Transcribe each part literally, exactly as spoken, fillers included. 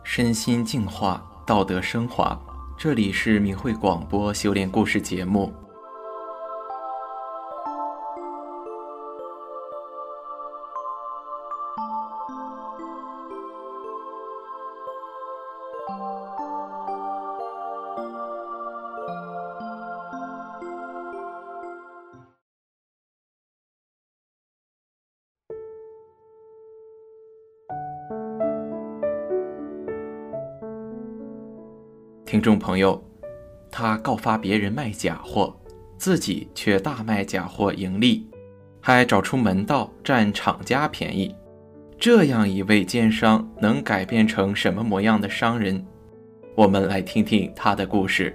身心净化，道德升华。这里是明慧广播修炼故事节目。听众朋友，他告发别人卖假货，自己却大卖假货盈利，还找出门道占厂家便宜。这样一位奸商能改变成什么模样的商人？我们来听听他的故事。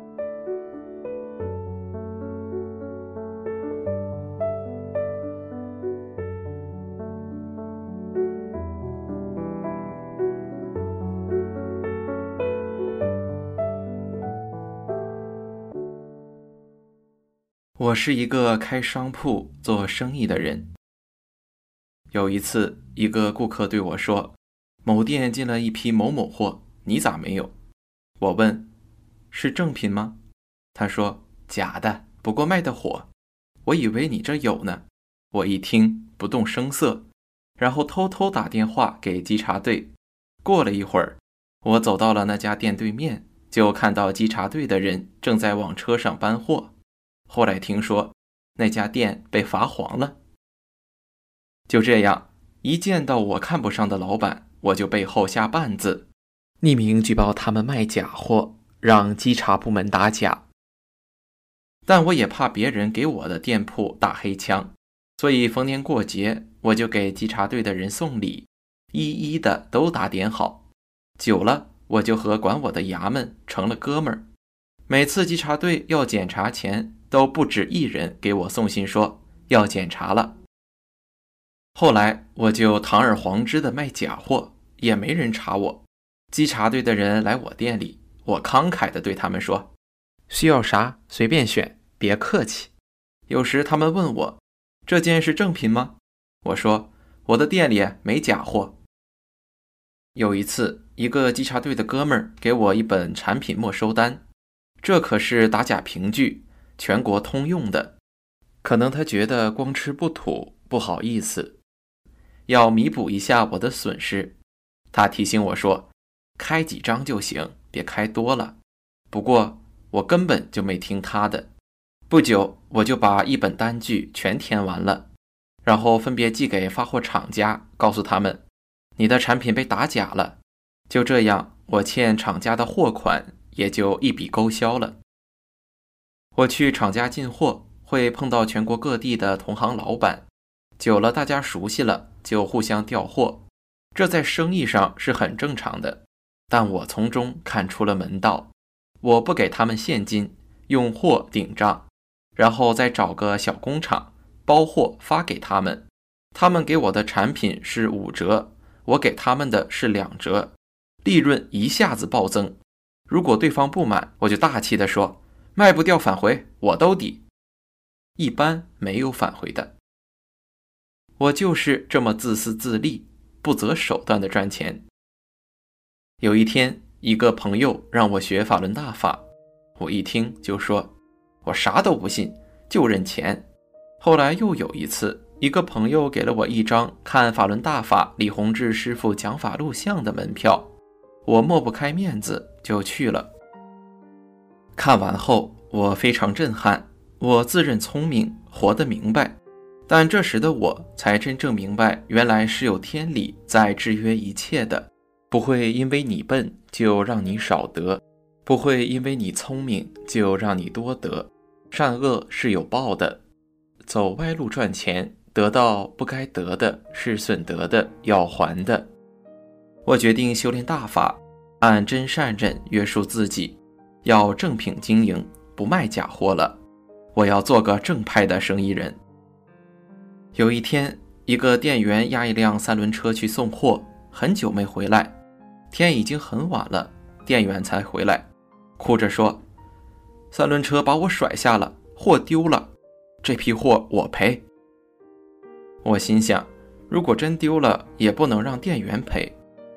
我是一个开商铺做生意的人。有一次，一个顾客对我说，某店进了一批某某货，你咋没有？我问，是正品吗？他说，假的，不过卖得火。我以为你这有呢。我一听不动声色，然后偷偷打电话给稽查队。过了一会儿，我走到了那家店对面，就看到稽查队的人正在往车上搬货。后来听说那家店被罚黄了。就这样，一见到我看不上的老板，我就背后下绊子，匿名举报他们卖假货，让稽查部门打假。但我也怕别人给我的店铺打黑枪，所以逢年过节我就给稽查队的人送礼，一一的都打点好。久了，我就和管我的衙门成了哥们儿。每次稽查队要检查前，都不止一人给我送信说要检查了。后来我就堂而皇之的卖假货，也没人查我。稽查队的人来我店里，我慷慨的对他们说，需要啥随便选，别客气。有时他们问我，这件是正品吗？我说，我的店里没假货。有一次，一个稽查队的哥们儿给我一本产品没收单，这可是打假凭据，全国通用的。可能他觉得光吃不吐，不好意思，要弥补一下我的损失。他提醒我说，开几张就行，别开多了。不过我根本就没听他的。不久，我就把一本单据全填完了，然后分别寄给发货厂家，告诉他们，你的产品被打假了。就这样，我欠厂家的货款也就一笔勾销了。我去厂家进货，会碰到全国各地的同行老板，久了大家熟悉了，就互相调货，这在生意上是很正常的。但我从中看出了门道，我不给他们现金，用货顶账，然后再找个小工厂包货发给他们，他们给我的产品是五折，我给他们的是两折，利润一下子暴增。如果对方不满，我就大气地说，卖不掉返回，我都抵。一般没有返回的。我就是这么自私自利，不择手段的赚钱。有一天，一个朋友让我学法轮大法，我一听就说，我啥都不信，就认钱。后来又有一次，一个朋友给了我一张看法轮大法李洪志师傅讲法录像的门票，我抹不开面子就去了。看完后，我非常震撼，我自认聪明，活得明白，但这时的我才真正明白，原来是有天理在制约一切的，不会因为你笨就让你少得，不会因为你聪明就让你多得，善恶是有报的。走歪路赚钱，得到不该得的，是损得的，要还的。我决定修炼大法，按真善忍约束自己，要正品经营，不卖假货了。我要做个正派的生意人。有一天，一个店员押一辆三轮车去送货，很久没回来，天已经很晚了，店员才回来，哭着说，三轮车把我甩下了，货丢了，这批货我赔。我心想，如果真丢了，也不能让店员赔，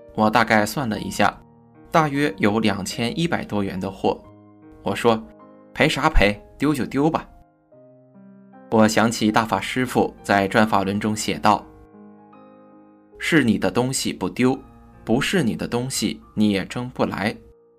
我大概算了一下，大约有两千一百多元的货。我说，赔啥赔，丢就丢吧。我想起大法师父在转法轮中写道，是你的东西不丢，不是你的东西你也争不来。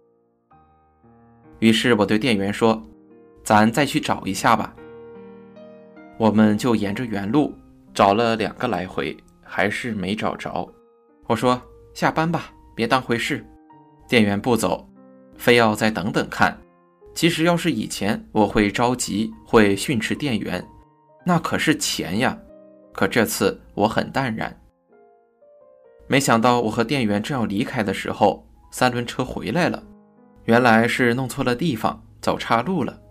于是我对店员说，咱再去找一下吧。我们就沿着原路找了两个来回，还是没找着。我说，下班吧，别当回事。店员不走，非要再等等看。其实要是以前，我会着急，会训斥店员，那可是钱呀。可这次我很淡然。没想到我和店员正要离开的时候，三轮车回来了，原来是弄错了地方，走岔路了。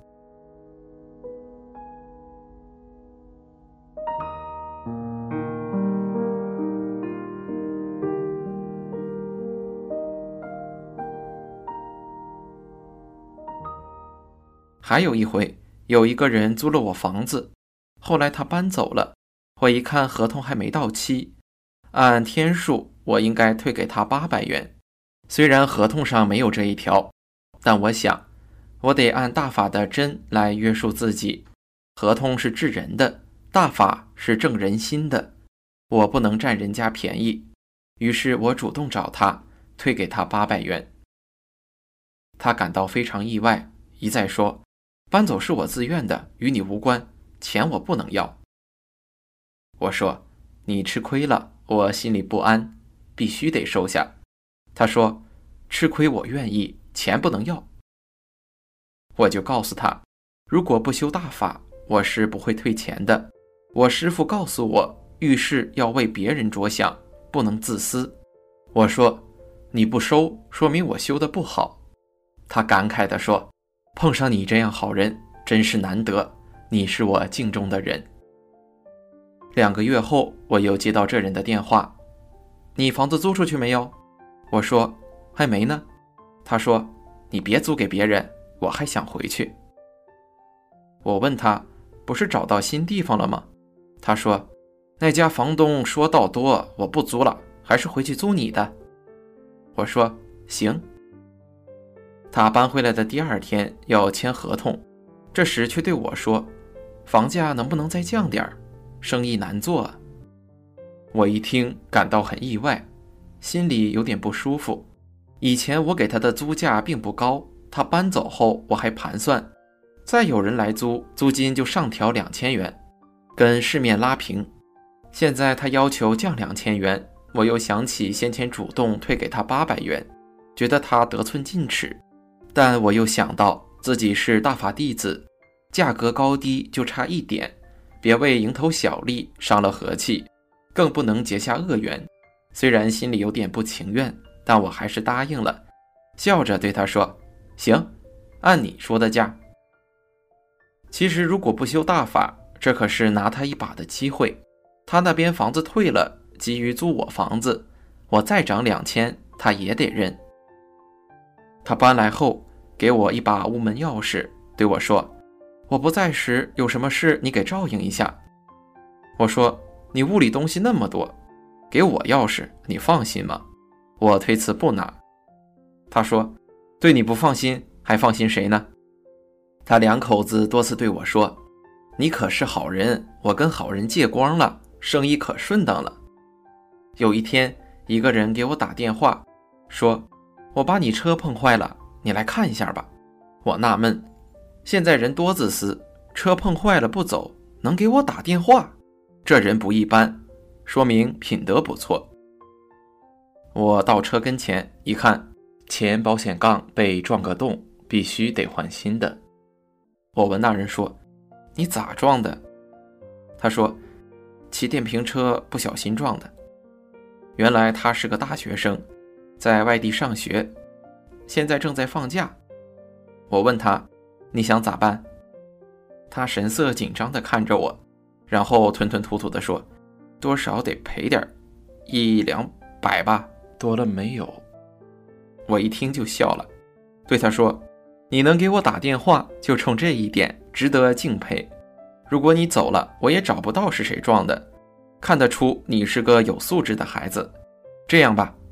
还有一回，有一个人租了我房子，后来他搬走了，我一看合同还没到期，按天数我应该退给他八百元。虽然合同上没有这一条，但我想我得按大法的真来约束自己。合同是治人的，大法是正人心的，我不能占人家便宜。于是我主动找他，退给他八百元。他感到非常意外，一再说，搬走是我自愿的，与你无关，钱我不能要。我说，你吃亏了，我心里不安，必须得收下。他说，吃亏我愿意，钱不能要。我就告诉他，如果不修大法，我是不会退钱的。我师父告诉我，遇事要为别人着想，不能自私。我说，你不收，说明我修得不好。他感慨地说，碰上你这样好人真是难得，你是我敬重的人。两个月后，我又接到这人的电话，你房子租出去没有？我说，还没呢。他说，你别租给别人，我还想回去。我问他，不是找到新地方了吗？他说，那家房东说道多，我不租了，还是回去租你的。我说，行。他搬回来的第二天要签合同，这时却对我说，房价能不能再降点儿？生意难做啊。我一听感到很意外，心里有点不舒服。以前我给他的租价并不高，他搬走后我还盘算，再有人来租，租金就上调两千元，跟市面拉平。现在他要求降两千元，我又想起先前主动退给他八百元，觉得他得寸进尺。但我又想到自己是大法弟子，价格高低就差一点，别为蝇头小利伤了和气，更不能结下恶缘。虽然心里有点不情愿，但我还是答应了，笑着对他说，行，按你说的价。其实如果不修大法，这可是拿他一把的机会。他那边房子退了，急于租我房子，我再涨两千，他也得认。他搬来后给我一把屋门钥匙，对我说，我不在时有什么事你给照应一下。我说，你屋里东西那么多，给我钥匙你放心吗？我推辞不拿。他说，对你不放心还放心谁呢？他两口子多次对我说，你可是好人，我跟好人借光了，生意可顺当了。有一天一个人给我打电话说，我把你车碰坏了，你来看一下吧。我纳闷，现在人多自私，车碰坏了不走，能给我打电话，这人不一般，说明品德不错。我到车跟前一看，前保险杠被撞个洞，必须得换新的。我问那人说，你咋撞的？他说，骑电瓶车不小心撞的。原来他是个大学生，在外地上学，现在正在放假。我问他，你想咋办？他神色紧张地看着我，然后吞吞吐吐地说，多少得赔点，一两百吧，多了没有。我一听就笑了，对他说，你能给我打电话，就冲这一点，值得敬佩。如果你走了，我也找不到是谁撞的，看得出你是个有素质的孩子。这样吧，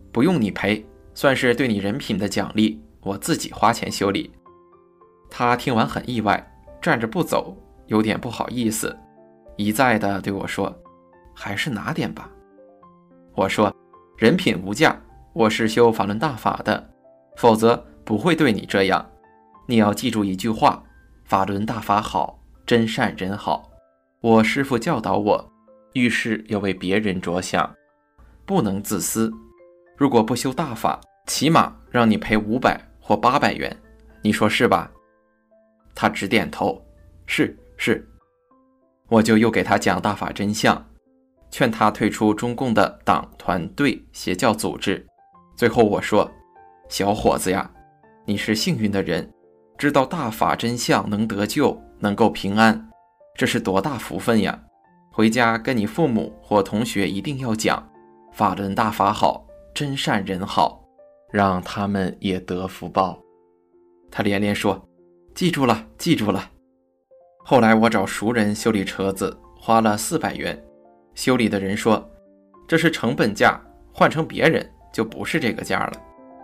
不用你赔，算是对你人品的奖励，我自己花钱修理。他听完很意外，站着不走，有点不好意思，一再地对我说，还是拿点吧。我说，人品无价，我是修法轮大法的，否则不会对你这样。你要记住一句话，法轮大法好，真善人好。我师父教导我，遇事要为别人着想，不能自私。如果不修大法，起码让你赔五百或八百元，你说是吧？他直点头，是是。我就又给他讲大法真相，劝他退出中共的党团队邪教组织。最后我说，小伙子呀，你是幸运的人，知道大法真相能得救，能够平安，这是多大福分呀！回家跟你父母或同学一定要讲，法轮大法好，真善人好，让他们也得福报。他连连说，记住了，记住了。后来我找熟人修理车子，花了四百元。修理的人说，这是成本价，换成别人就不是这个价了。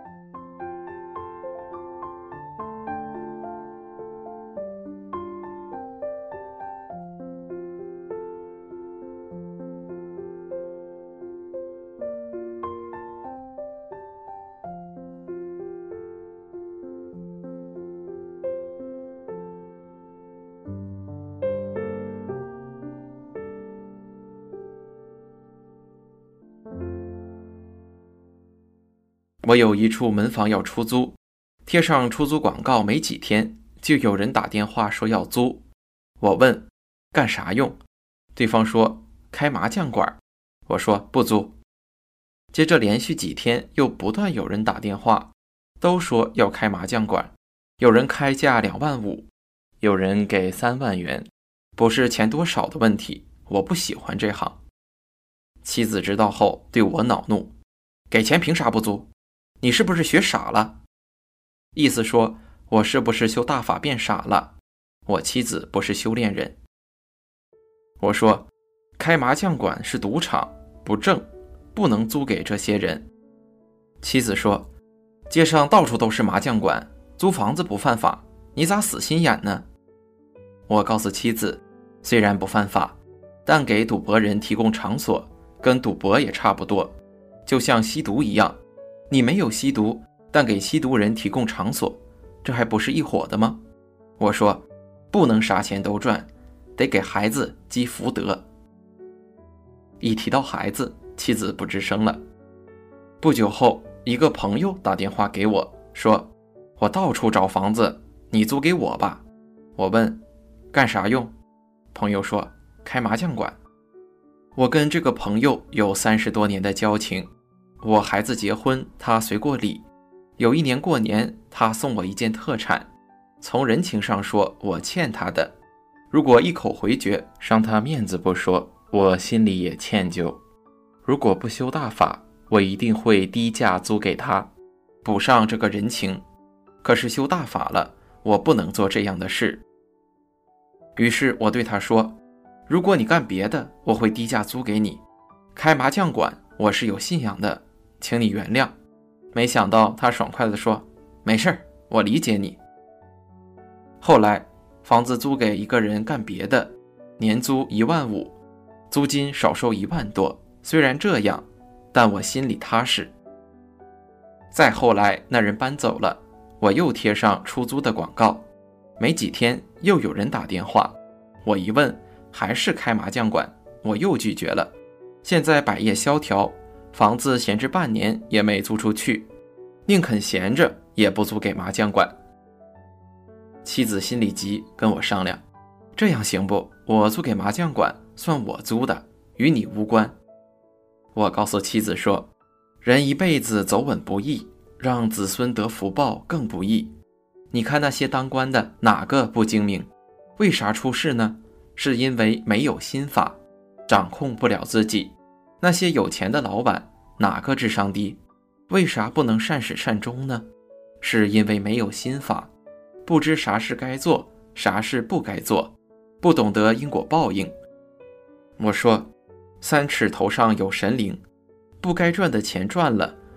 我有一处门房要出租，贴上出租广告没几天，就有人打电话说要租。我问干啥用，对方说开麻将馆。我说不租。接着连续几天又不断有人打电话，都说要开麻将馆，有人开价两万五，有人给三万元，不是钱多少的问题，我不喜欢这行。妻子知道后对我恼怒，给钱凭啥不租？你是不是学傻了？意思说我是不是修大法变傻了？我妻子不是修炼人。我说开麻将馆是赌场，不正，不能租给这些人。妻子说街上到处都是麻将馆，租房子不犯法，你咋死心眼呢？我告诉妻子，虽然不犯法，但给赌博人提供场所跟赌博也差不多，就像吸毒一样，你没有吸毒，但给吸毒人提供场所，这还不是一伙的吗？我说不能啥钱都赚，得给孩子积福德。一提到孩子，妻子不吱声了。不久后，一个朋友打电话给我说，我到处找房子，你租给我吧。我问干啥用？朋友说开麻将馆。我跟这个朋友有三十多年的交情，我孩子结婚他随过礼，有一年过年他送我一件特产，从人情上说我欠他的，如果一口回绝伤他面子不说，我心里也歉疚。如果不修大法，我一定会低价租给他，补上这个人情。可是修大法了，我不能做这样的事。于是我对他说，如果你干别的，我会低价租给你。开麻将馆，我是有信仰的，请你原谅。没想到他爽快地说，没事儿，我理解你。后来房子租给一个人干别的，年租一万五，租金少收一万多，虽然这样，但我心里踏实。再后来那人搬走了，我又贴上出租的广告，没几天又有人打电话，我一问还是开麻将馆，我又拒绝了。现在百业萧条，房子闲置半年也没租出去，宁肯闲着也不租给麻将馆。妻子心里急，跟我商量，这样行不？我租给麻将馆算我租的，与你无关。我告诉妻子说，人一辈子走稳不易，让子孙得福报更不易。你看那些当官的哪个不精明？为啥出事呢？是因为没有心法，掌控不了自己。那些有钱的老板哪个智商低？为啥不能善始善终呢？是因为没有心法，不知啥事该做，啥事不该做，不懂得因果报应。我说，三尺头上有神灵，不该赚的钱赚了，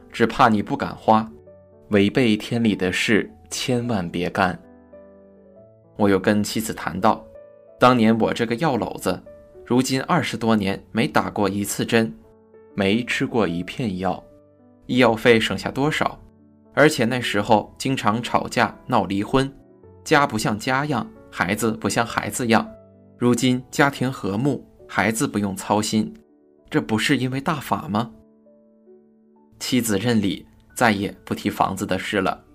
只怕你不敢花，违背天理的事千万别干。我又跟妻子谈到，当年我这个药篓子，如今二十多年没打过一次针，没吃过一片药，医药费省下多少？而且那时候经常吵架闹离婚，家不像家样，孩子不像孩子样。如今家庭和睦，孩子不用操心，这不是因为大法吗？妻子认理，再也不提房子的事了。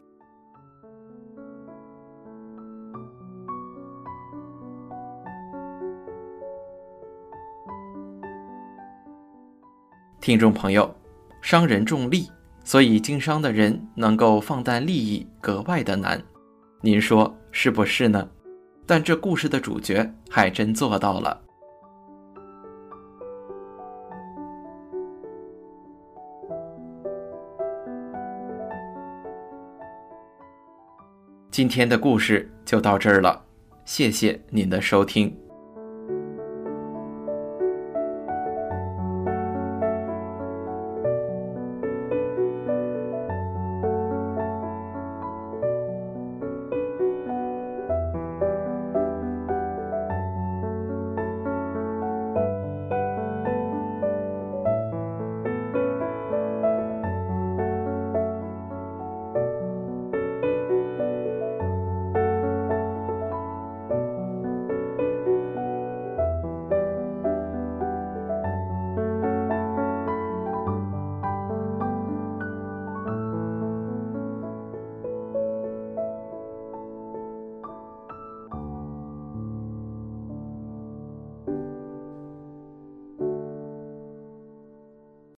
听众朋友，商人重利，所以经商的人能够放淡利益格外的难，您说是不是呢？但这故事的主角还真做到了。今天的故事就到这儿了，谢谢您的收听。